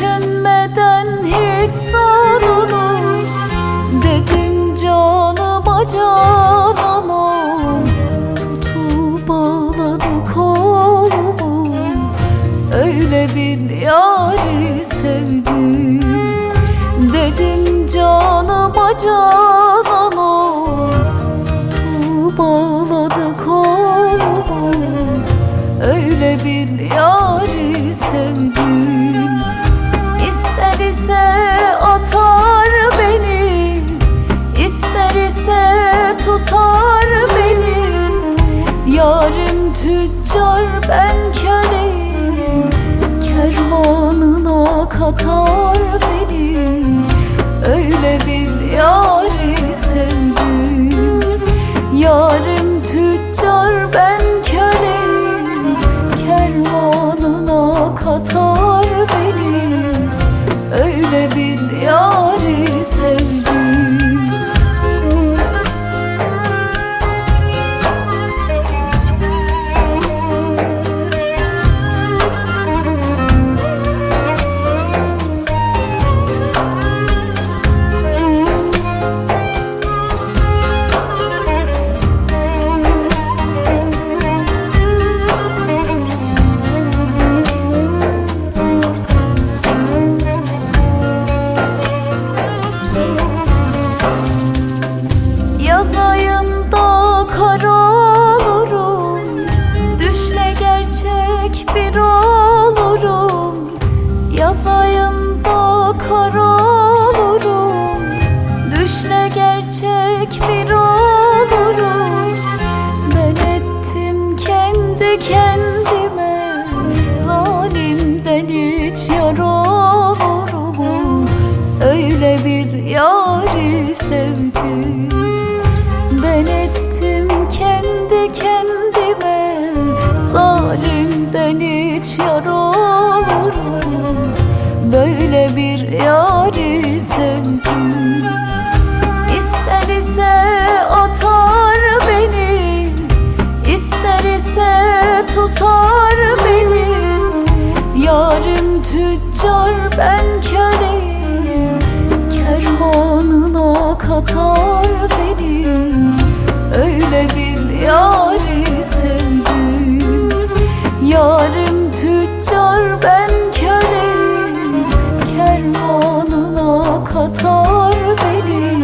düşünmeden hiç sonunu. Dedim canıma canan ol, tutup bağladı kolumu. Öyle bir yâri sevdim. Dedim canıma canan ol, tutup bağladı kolumu. Öyle bir yâri sevdim. İster ise atar beni, ister ise tutar beni. Yârim tüccar, ben köleyim, kervanına katar beni. Öyle bir yâri sevdim. Yârim tüccar, ben köleyim, kervanına katar beni. Öyle bir yâri sevdim. Yaz ayında kar olurum, düşle gerçek bir olurum. Yaz ayında kar olurum, düşle gerçek bir olurum. Ben ettim kendi kendime, zalimden hiç yar olurum. Öyle bir yâri sevdim. Ben ettim kendi kendime, zalimden hiç yar olurum. Böyle bir yâri sevdim. İster ise atar beni, ister ise tutar beni. Yârim tüccar, ben köleyim, kervanına katar beni. Öyle bir yâri sevdim. Yârim tüccar, ben köleyim, kervanına katar beni.